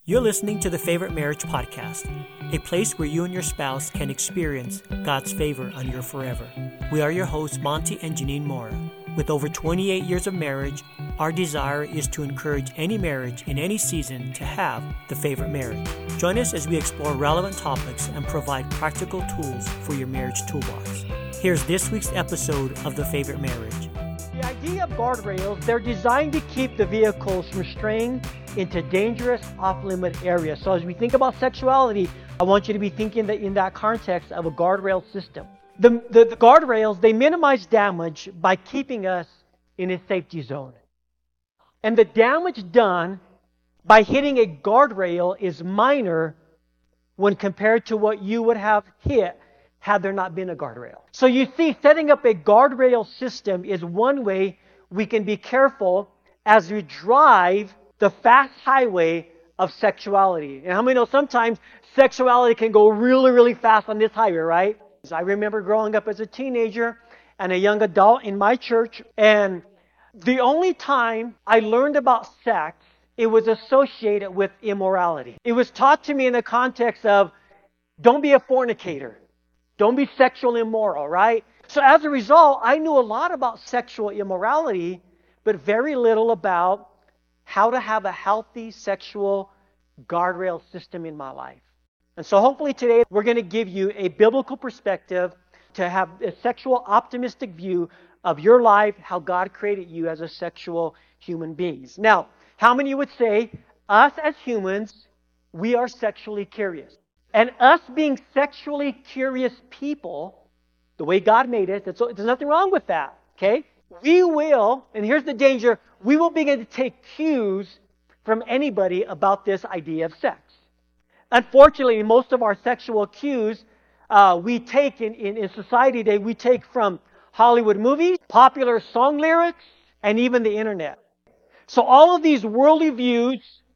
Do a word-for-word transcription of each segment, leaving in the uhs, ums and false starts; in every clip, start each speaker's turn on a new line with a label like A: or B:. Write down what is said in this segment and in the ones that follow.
A: You're listening to the Favorite Marriage Podcast, a place where you and your spouse can experience God's favor on your forever. We are your hosts, Monty and Janine Mora. With over twenty-eight years of marriage, our desire is to encourage any marriage in any season to have the favorite marriage. Join us as we explore relevant topics and provide practical tools for your marriage toolbox. Here's this week's episode of The Favorite Marriage.
B: The idea of guardrails, they're designed to keep the vehicles from straying into dangerous off-limit areas. So as we think about sexuality, I want you to be thinking that in that context of a guardrail system. The, the, the guardrails, they minimize damage by keeping us in a safety zone. And the damage done by hitting a guardrail is minor when compared to what you would have hit had there not been a guardrail. So you see, setting up a guardrail system is one way we can be careful as we drive the fast highway of sexuality. And how many know sometimes sexuality can go really, really fast on this highway, right? I remember growing up as a teenager and a young adult in my church, and the only time I learned about sex, it was associated with immorality. It was taught to me in the context of, don't be a fornicator. Don't be sexually immoral, right? So as a result, I knew a lot about sexual immorality, but very little about how to have a healthy sexual guardrail system in my life. And so hopefully today we're going to give you a biblical perspective to have a sexual optimistic view of your life, how God created you as a sexual human beings. Now, how many would say, us as humans, we are sexually curious? And us being sexually curious people, the way God made it, there's nothing wrong with that, okay? We will, and here's the danger, we will begin to take cues from anybody about this idea of sex. Unfortunately, most of our sexual cues uh, we take in, in, in society today, we take from Hollywood movies, popular song lyrics, and even the internet. So all of these worldly views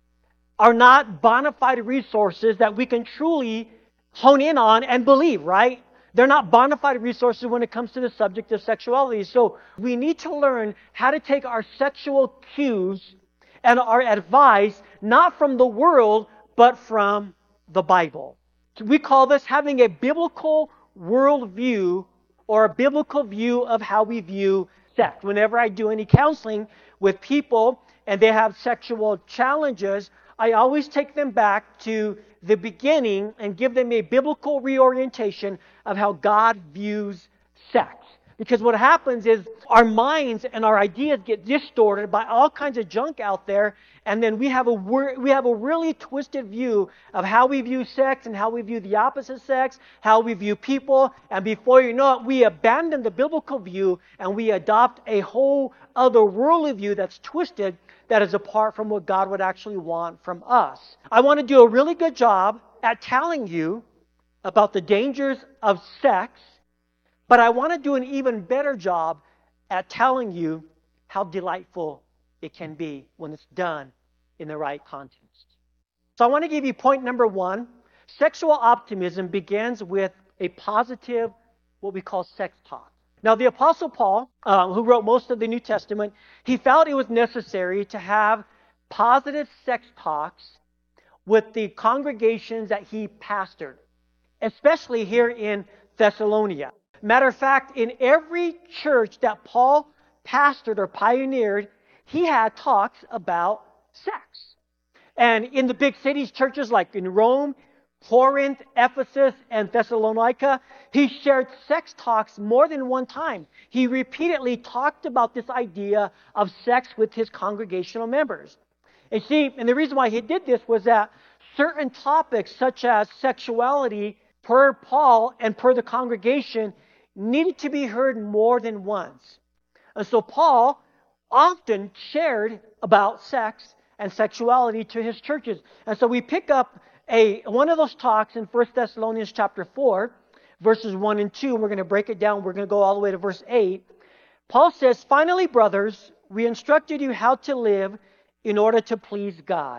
B: are not bona fide resources that we can truly hone in on and believe, right? They're not bona fide resources when it comes to the subject of sexuality. So we need to learn how to take our sexual cues and our advice not from the world, but from the Bible. We call this having a biblical worldview or a biblical view of how we view sex. Whenever I do any counseling with people and they have sexual challenges, I always take them back to the beginning and give them a biblical reorientation of how God views sex. Because what happens is our minds and our ideas get distorted by all kinds of junk out there, and then we have a we have a really twisted view of how we view sex and how we view the opposite sex, how we view people, and before you know it, we abandon the biblical view and we adopt a whole other worldly view that's twisted, that is apart from what God would actually want from us. I want to do a really good job at telling you about the dangers of sex, but I want to do an even better job at telling you how delightful it can be when it's done in the right context. So I want to give you point number one. Sexual optimism begins with a positive, what we call sex talk. Now, the Apostle Paul, uh, who wrote most of the New Testament, he felt it was necessary to have positive sex talks with the congregations that he pastored, especially here in Thessalonica. Matter of fact, in every church that Paul pastored or pioneered, he had talks about sex. And in the big cities, churches like in Rome, Corinth, Ephesus, and Thessalonica, he shared sex talks more than one time. He repeatedly talked about this idea of sex with his congregational members. And see, and the reason why he did this was that certain topics such as sexuality, per Paul and per the congregation, needed to be heard more than once. And so Paul often shared about sex and sexuality to his churches. And so we pick up a one of those talks in First Thessalonians chapter four, verses one and two. We're going to break it down. We're going to go all the way to verse eight. Paul says, "Finally, brothers, we instructed you how to live in order to please God,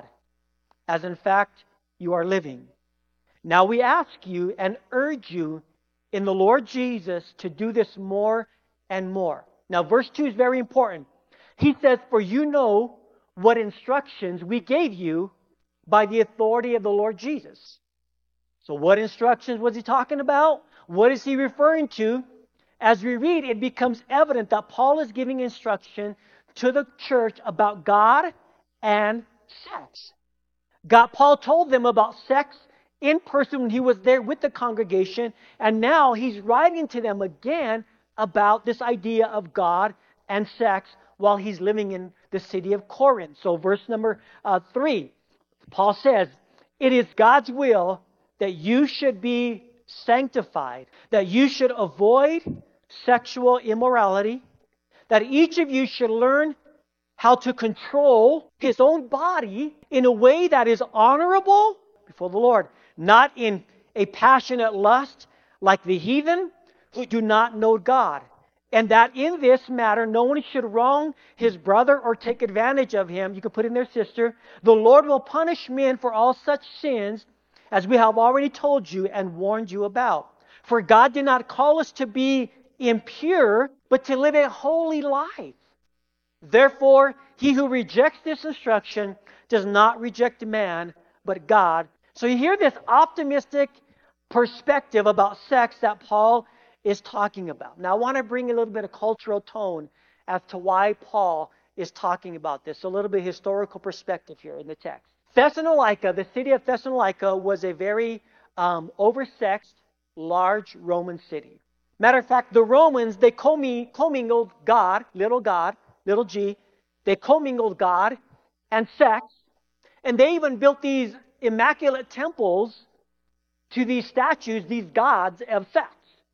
B: as in fact you are living. Now we ask you and urge you in the Lord Jesus to do this more and more." Now verse two is very important. He says, "For you know what instructions we gave you by the authority of the Lord Jesus. So what instructions was he talking about? What is he referring to? As we read, it becomes evident that Paul is giving instruction to the church about God and sex. God, Paul told them about sex in person when he was there with the congregation, and now he's writing to them again about this idea of God and sex while he's living in the city of Corinth. So verse number uh, three, Paul says, "It is God's will that you should be sanctified, that you should avoid sexual immorality, that each of you should learn how to control his own body in a way that is honorable before the Lord, not in a passionate lust like the heathen who do not know God, and that in this matter no one should wrong his brother or take advantage of him." You can put in their sister. "The Lord will punish men for all such sins, as we have already told you and warned you about. For God did not call us to be impure, but to live a holy life. Therefore, he who rejects this instruction does not reject man, but God." So you hear this optimistic perspective about sex that Paul is talking about. Now, I want to bring a little bit of cultural tone as to why Paul is talking about this. A little bit of historical perspective here in the text. Thessalonica, the city of Thessalonica, was a very um, oversexed, large Roman city. Matter of fact, the Romans, they commingled God, little God, little g, they commingled God and sex, and they even built these immaculate temples to these statues, these gods of sex.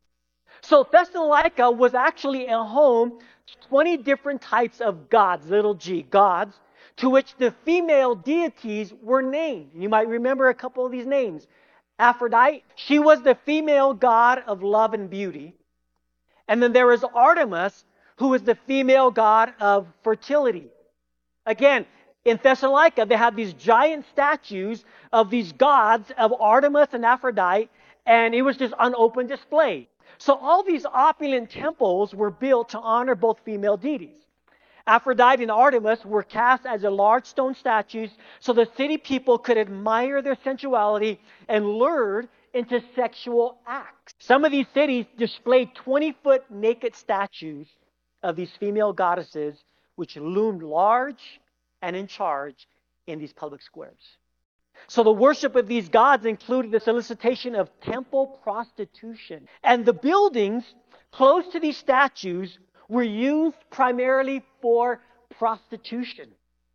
B: So Thessalonica was actually a home to twenty different types of gods, little g, gods, to which the female deities were named. You might remember a couple of these names. Aphrodite, she was the female god of love and beauty. And then there was Artemis, who was the female god of fertility. Again, in Thessalonica, they had these giant statues of these gods of Artemis and Aphrodite, and it was just on open display. So all these opulent temples were built to honor both female deities. Aphrodite and Artemis were cast as a large stone statues so the city people could admire their sensuality and lured into sexual acts. Some of these cities displayed twenty-foot naked statues of these female goddesses, which loomed large and in charge in these public squares. So the worship of these gods included the solicitation of temple prostitution. And the buildings close to these statues were used primarily for prostitution.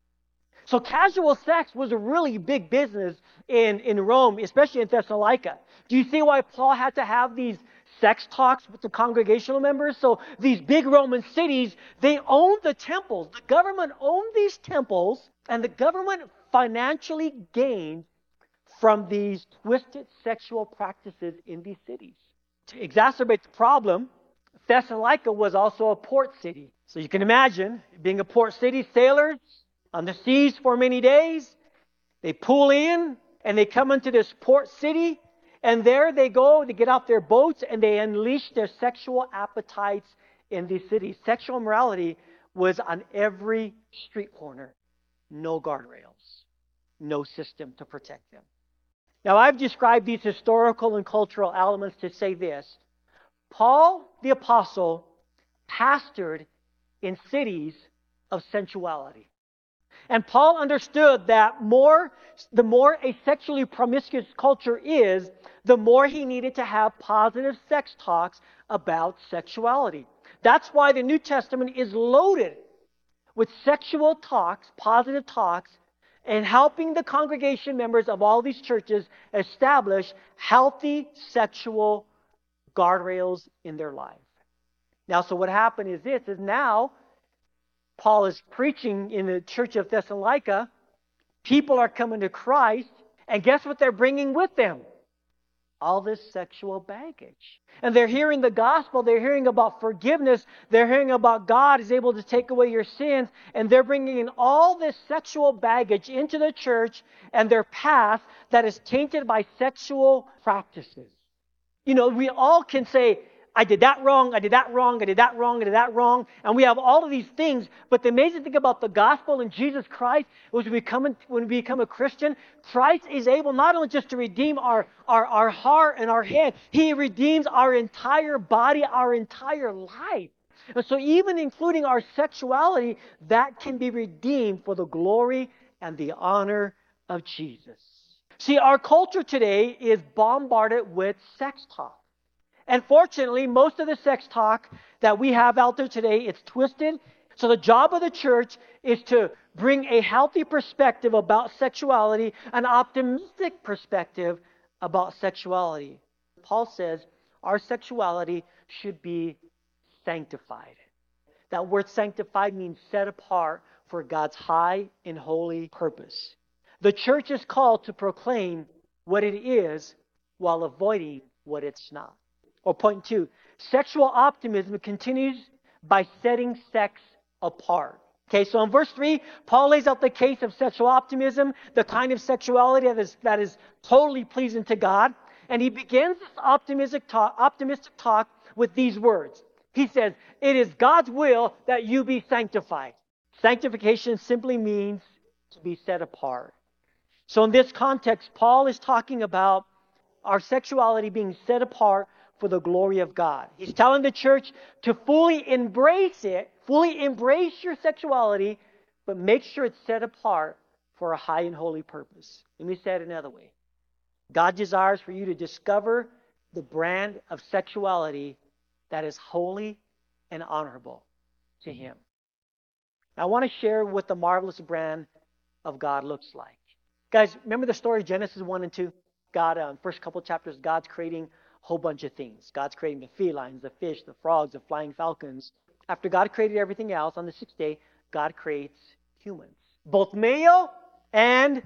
B: So casual sex was a really big business in, in Rome, especially in Thessalonica. Do you see why Paul had to have these sex talks with the congregational members? So these big Roman cities, they owned the temples. The government owned these temples, and the government financially gained from these twisted sexual practices in these cities. To exacerbate the problem, Thessalonica was also a port city. So you can imagine, being a port city, sailors on the seas for many days, they pull in and they come into this port city, and there they go, they get off their boats and they unleash their sexual appetites in these cities. Sexual immorality was on every street corner. No guardrails, no system to protect them. Now, I've described these historical and cultural elements to say this. Paul, the apostle, pastored in cities of sensuality. And Paul understood that more, the more a sexually promiscuous culture is, the more he needed to have positive sex talks about sexuality. That's why the New Testament is loaded with sexual talks, positive talks, and helping the congregation members of all these churches establish healthy sexual guardrails in their life. Now, so what happened is this, is now Paul is preaching in the church of Thessalonica. People are coming to Christ, and guess what they're bringing with them? All this sexual baggage. And they're hearing the gospel, they're hearing about forgiveness, they're hearing about God is able to take away your sins, and they're bringing in all this sexual baggage into the church and their past that is tainted by sexual practices. You know, we all can say, I did that wrong, I did that wrong, I did that wrong, I did that wrong. And we have all of these things. But the amazing thing about the gospel and Jesus Christ was when we become, when we become a Christian, Christ is able not only just to redeem our, our, our heart and our head, He redeems our entire body, our entire life. And so even including our sexuality, that can be redeemed for the glory and the honor of Jesus. See, our culture today is bombarded with sex talk. And fortunately, most of the sex talk that we have out there today, it's twisted. So the job of the church is to bring a healthy perspective about sexuality, an optimistic perspective about sexuality. Paul says our sexuality should be sanctified. That word sanctified means set apart for God's high and holy purpose. The church is called to proclaim what it is while avoiding what it's not. Or point two, sexual optimism continues by setting sex apart. Okay, so in verse three, Paul lays out the case of sexual optimism, the kind of sexuality that is, that is totally pleasing to God. And he begins this optimistic talk, optimistic talk with these words. He says, it is God's will that you be sanctified. Sanctification simply means to be set apart. So in this context, Paul is talking about our sexuality being set apart for the glory of God. He's telling the church to fully embrace it, fully embrace your sexuality, but make sure it's set apart for a high and holy purpose. Let me say it another way. God desires for you to discover the brand of sexuality that is holy and honorable to Him. Now, I want to share what the marvelous brand of God looks like. Guys, remember the story of Genesis one and two? God, uh, first couple chapters, God's creating a whole bunch of things. God's creating the felines, the fish, the frogs, the flying falcons. After God created everything else, on the sixth day, God creates humans. Both male and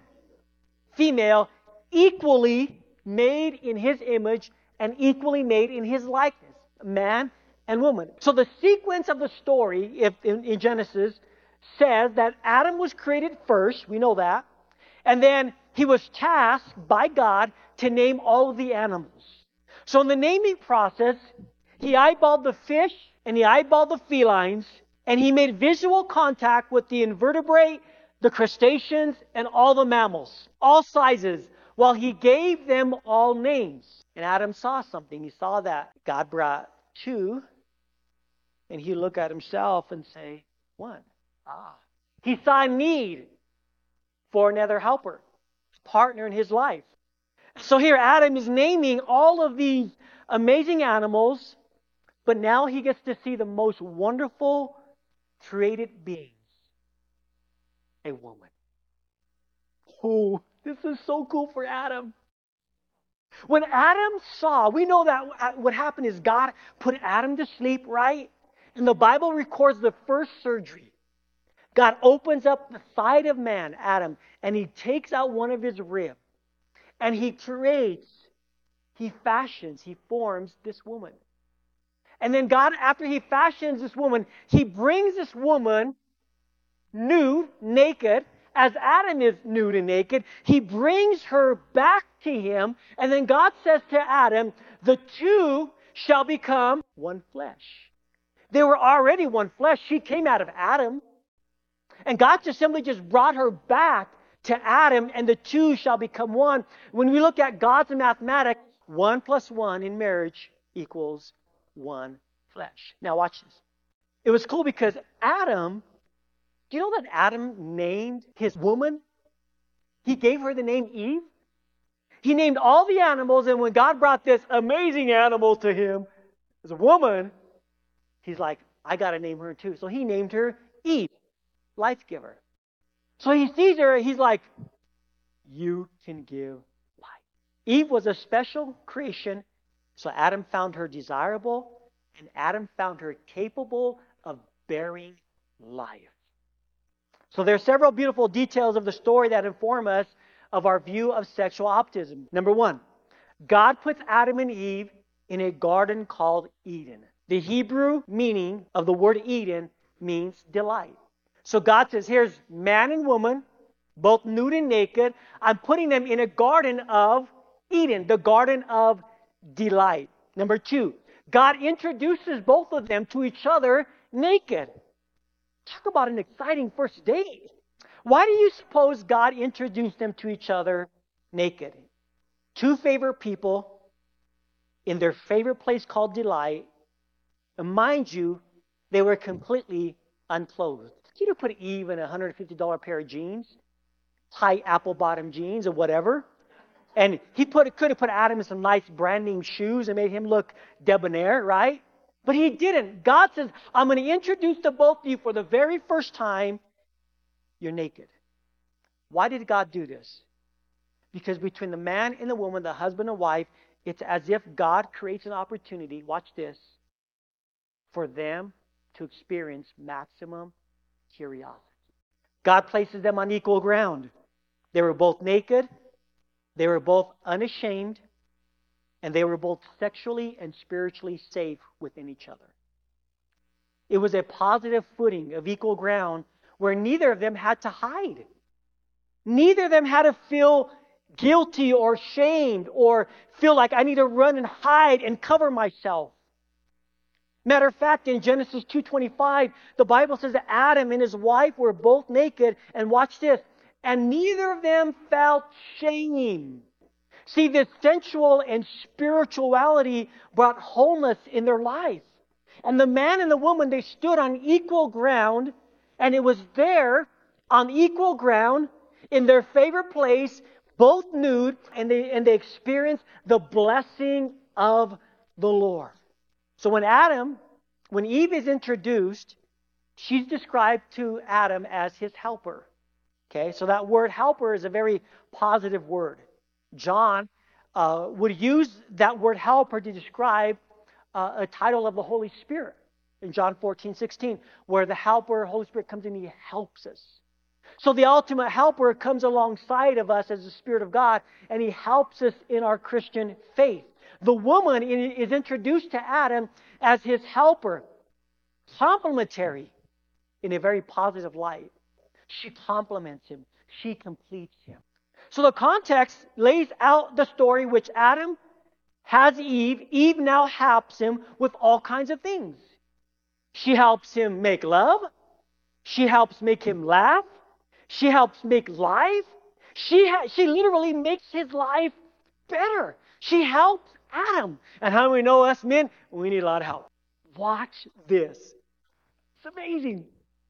B: female, equally made in His image and equally made in His likeness. Man and woman. So the sequence of the story if in, in Genesis says that Adam was created first. We know that. And then he was tasked by God to name all of the animals. So in the naming process, he eyeballed the fish and he eyeballed the felines, and he made visual contact with the invertebrate, the crustaceans, and all the mammals, all sizes, while he gave them all names. And Adam saw something. He saw that God brought two, and he looked at himself and say, one. Ah. He saw a need for another helper, partner in his life. So here Adam is naming all of these amazing animals, but now he gets to see the most wonderful created beings, a woman. Oh, this is so cool for Adam. When Adam saw, we know that what happened is God put Adam to sleep, right? And the Bible records the first surgery. God opens up the side of man, Adam, and He takes out one of his ribs. And He creates, He fashions, He forms this woman. And then God, after He fashions this woman, He brings this woman nude, naked, as Adam is nude and naked. He brings her back to Him, and then God says to Adam, the two shall become one flesh. They were already one flesh. She came out of Adam. And God just simply just brought her back to Adam, and the two shall become one. When we look at God's mathematics, one plus one in marriage equals one flesh. Now watch this. It was cool because Adam, do you know that Adam named his woman? He gave her the name Eve. He named all the animals, and when God brought this amazing animal to him as a woman, He's like, I got to name her too. So He named her Eve, life giver. So He sees her, He's like, you can give life. Eve was a special creation, so Adam found her desirable, and Adam found her capable of bearing life. So there are several beautiful details of the story that inform us of our view of sexual optimism. Number one, God puts Adam and Eve in a garden called Eden. The Hebrew meaning of the word Eden means delight. So God says, here's man and woman, both nude and naked. I'm putting them in a garden of Eden, the garden of delight. Number two, God introduces both of them to each other naked. Talk about an exciting first date. Why do you suppose God introduced them to each other naked? Two favorite people in their favorite place called Delight. And mind you, they were completely unclothed. You could put Eve in a one hundred fifty dollars pair of jeans, tight apple bottom jeans or whatever. And he put, could have put Adam in some nice brand name shoes and made him look debonair, right? But he didn't. God says, I'm going to introduce to both of you for the very first time, you're naked. Why did God do this? Because between the man and the woman, the husband and wife, it's as if God creates an opportunity, watch this, for them to experience maximum curiosity. God places them on equal ground. They were both naked. They were both unashamed, and they were both sexually and spiritually safe within each other. It was a positive footing of equal ground where neither of them had to hide. Neither of them had to feel guilty or shamed or feel like I need to run and hide and cover myself. Matter of fact, in Genesis two twenty-five, the Bible says that Adam and his wife were both naked, and watch this, and neither of them felt shame. See, this sensual and spirituality brought wholeness in their life. And the man and the woman, they stood on equal ground, and it was there on equal ground in their favorite place, both nude, and they, and they experienced the blessing of the Lord. So when Adam, when Eve is introduced, she's described to Adam as his helper. Okay, so that word helper is a very positive word. John uh, would use that word helper to describe uh, a title of the Holy Spirit in John fourteen sixteen, where the helper, Holy Spirit, comes in and he helps us. So the ultimate helper comes alongside of us as the Spirit of God, and he helps us in our Christian faith. The woman is introduced to Adam as his helper, complementary in a very positive light. She complements him. She completes him. So the context lays out the story which Adam has Eve. Eve now helps him with all kinds of things. She helps him make love. She helps make him laugh. She helps make life. She, ha- she literally makes his life better. She helps Adam. And how do we know us men? We need a lot of help. Watch this. It's amazing.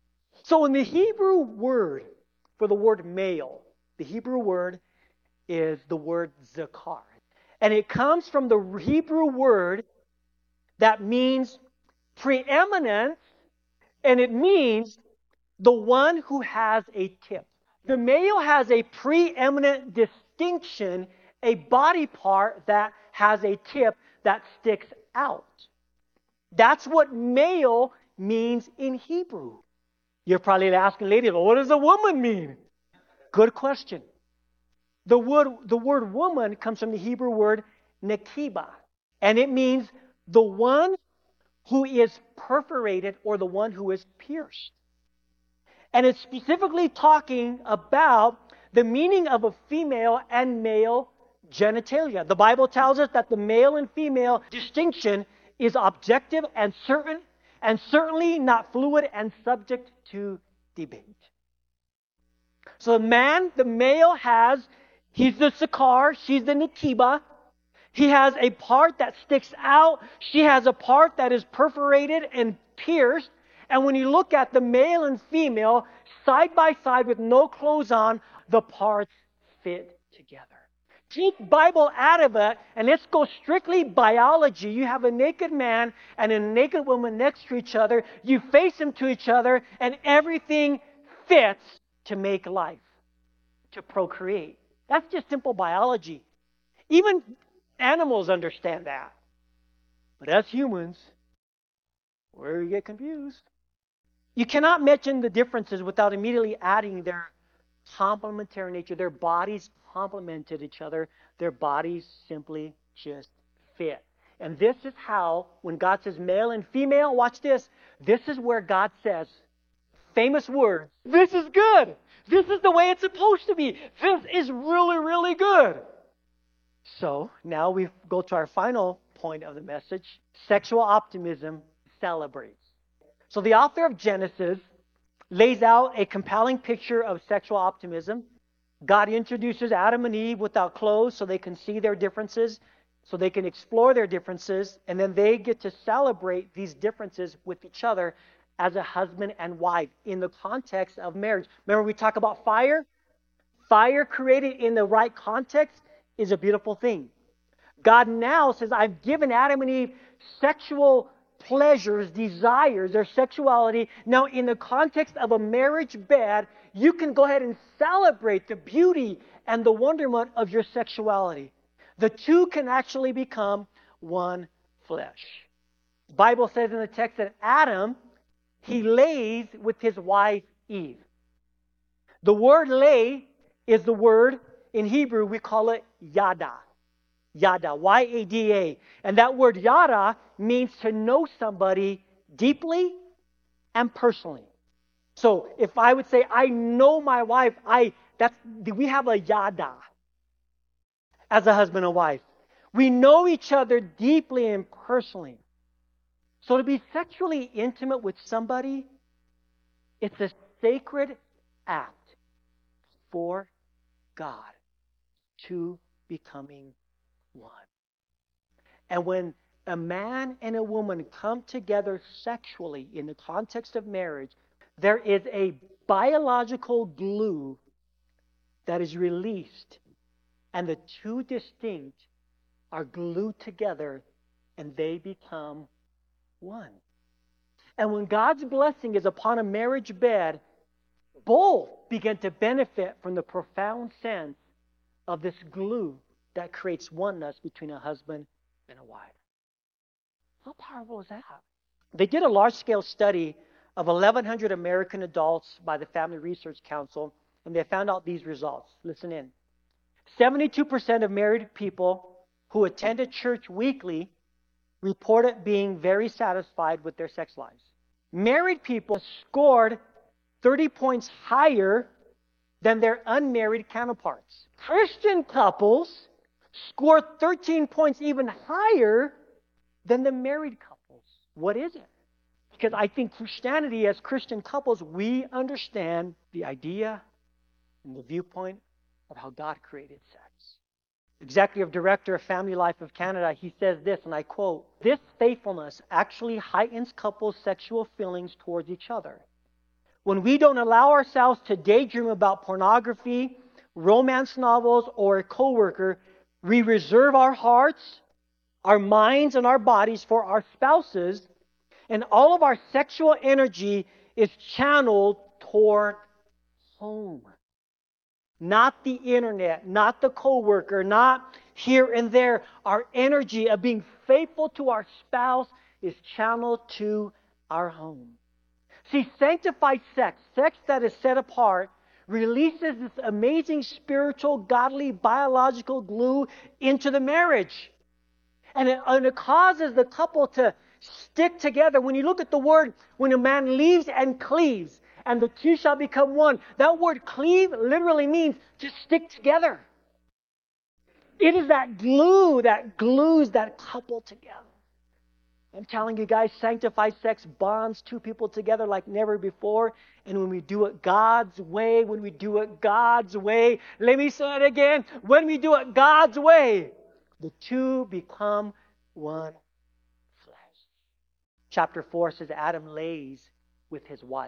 B: So in the Hebrew word for the word male, the Hebrew word is the word zakar. And it comes from the Hebrew word that means preeminence, and it means the one who has a tip. The male has a preeminent distinction, a body part that has a tip that sticks out. That's what male means in Hebrew. You're probably asking, ladies, well, what does a woman mean? Good question. The word, the word woman comes from the Hebrew word nekiba, and it means the one who is perforated or the one who is pierced. And it's specifically talking about the meaning of a female and male genitalia. The Bible tells us that the male and female distinction is objective and certain, and certainly not fluid and subject to debate. So the man, the male has, he's the sakar, she's the nekiba. He has a part that sticks out. She has a part that is perforated and pierced. And when you look at the male and female, side by side with no clothes on, the parts fit together. Take Bible out of it, and let's go strictly biology. You have a naked man and a naked woman next to each other. You face them to each other, and everything fits to make life, to procreate. That's just simple biology. Even animals understand that. But as humans, where we get confused. You cannot mention the differences without immediately adding their complementary nature. Their bodies complemented each other. Their bodies simply just fit. And this is how, when God says male and female, watch this. This is where God says, famous word, this is good. This is the way it's supposed to be. This is really, really good. So now we go to our final point of the message. Sexual optimism celebrates. So the author of Genesis lays out a compelling picture of sexual optimism. God introduces Adam and Eve without clothes so they can see their differences, so they can explore their differences, and then they get to celebrate these differences with each other as a husband and wife in the context of marriage. Remember we talk about fire? Fire created in the right context is a beautiful thing. God now says, I've given Adam and Eve sexual pleasures, desires, their sexuality. Now, in the context of a marriage bed, you can go ahead and celebrate the beauty and the wonderment of your sexuality. The two can actually become one flesh. The Bible says in the text that Adam, he lays with his wife Eve. The word lay is the word, in Hebrew, we call it yada. Yada, Y A D A. And that word yada means to know somebody deeply and personally. So if I would say, I know my wife, I that's we have a yada as a husband and wife. We know each other deeply and personally. So to be sexually intimate with somebody, it's a sacred act for God, two becoming one. And when a man and a woman come together sexually in the context of marriage, there is a biological glue that is released, and the two distinct are glued together, and they become one. And when God's blessing is upon a marriage bed, both begin to benefit from the profound sense of this glue that creates oneness between a husband and a wife. How powerful is that? They did a large-scale study of eleven hundred American adults by the Family Research Council, and they found out these results. Listen in. seventy-two percent of married people who attended church weekly reported being very satisfied with their sex lives. Married people scored thirty points higher than their unmarried counterparts. Christian couples scored thirteen points even higher than the married couples. What is it? Because I think Christianity, as Christian couples, we understand the idea and the viewpoint of how God created sex. Executive Director of Family Life of Canada, he says this, and I quote, "This faithfulness actually heightens couples' sexual feelings towards each other. When we don't allow ourselves to daydream about pornography, romance novels, or a coworker, we reserve our hearts, our minds, and our bodies for our spouses, and all of our sexual energy is channeled toward home. Not the internet, not the coworker, not here and there. Our energy of being faithful to our spouse is channeled to our home." See, sanctified sex, sex that is set apart, releases this amazing spiritual, godly, biological glue into the marriage. And it, and it causes the couple to stick together. When you look at the word, when a man leaves and cleaves, and the two shall become one, that word cleave literally means to stick together. It is that glue that glues that couple together. I'm telling you guys, sanctified sex bonds two people together like never before. And when we do it God's way, when we do it God's way, let me say it again, when we do it God's way, the two become one flesh. Chapter four says Adam lays with his wife.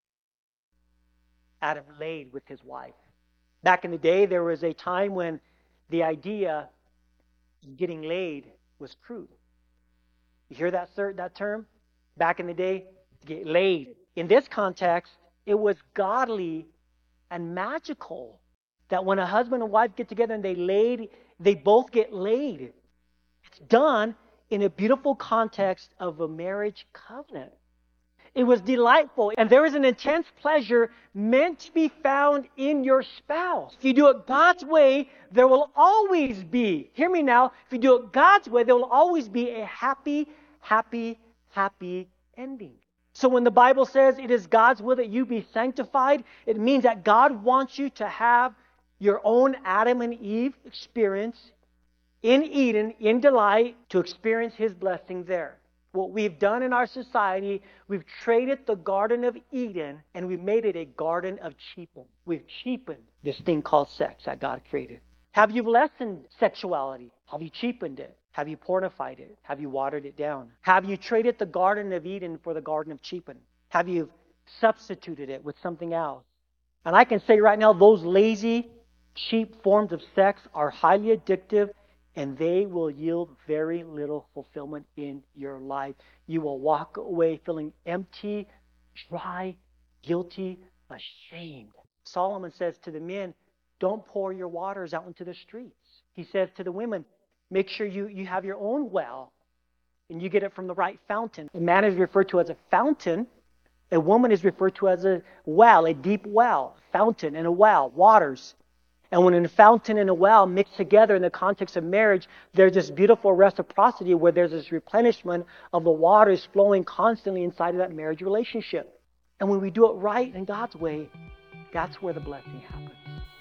B: Adam laid with his wife. Back in the day, there was a time when the idea of getting laid was crude. You hear that, sir, that term? Back in the day, get laid. In this context, it was godly and magical that when a husband and wife get together and they laid, they both get laid. It's done in a beautiful context of a marriage covenant. It was delightful, and there is an intense pleasure meant to be found in your spouse. If you do it God's way, there will always be, hear me now, if you do it God's way, there will always be a happy, happy, happy ending. So when the Bible says it is God's will that you be sanctified, it means that God wants you to have your own Adam and Eve experience in Eden, in delight, to experience His blessing there. What we've done in our society, we've traded the Garden of Eden and we've made it a garden of cheapen. We've cheapened this thing called sex that God created. Have you lessened sexuality? Have you cheapened it? Have you pornified it? Have you watered it down? Have you traded the Garden of Eden for the Garden of Cheapen? Have you substituted it with something else? And I can say right now, those lazy, cheap forms of sex are highly addictive, and they will yield very little fulfillment in your life. You will walk away feeling empty, dry, guilty, ashamed. Solomon says to the men, don't pour your waters out into the streets. He says to the women, make sure you, you have your own well and you get it from the right fountain. A man is referred to as a fountain. A woman is referred to as a well, a deep well, fountain and a well, waters. And when a fountain and a well mix together in the context of marriage, there's this beautiful reciprocity where there's this replenishment of the waters flowing constantly inside of that marriage relationship. And when we do it right in God's way, that's where the blessing happens.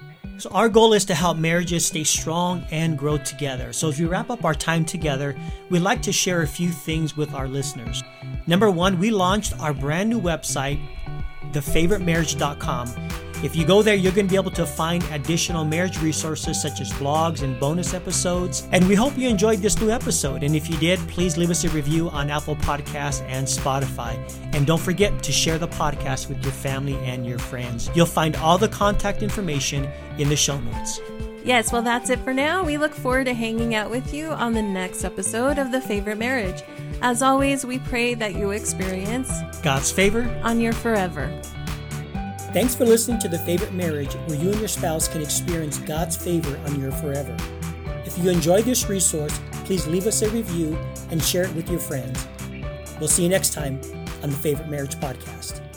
A: So our goal is to help marriages stay strong and grow together. So as we wrap up our time together, we'd like to share a few things with our listeners. Number one, we launched our brand new website, the favorite marriage dot com. If you go there, you're going to be able to find additional marriage resources such as blogs and bonus episodes. And we hope you enjoyed this new episode. And if you did, please leave us a review on Apple Podcasts and Spotify. And don't forget to share the podcast with your family and your friends. You'll find all the contact information in the show notes.
C: Yes, well, that's it for now. We look forward to hanging out with you on the next episode of The Favorite Marriage. As always, we pray that you experience
A: God's favor
C: on your forever.
A: Thanks for listening to The Favorite Marriage, where you and your spouse can experience God's favor on your forever. If you enjoyed this resource, please leave us a review and share it with your friends. We'll see you next time on The Favorite Marriage Podcast.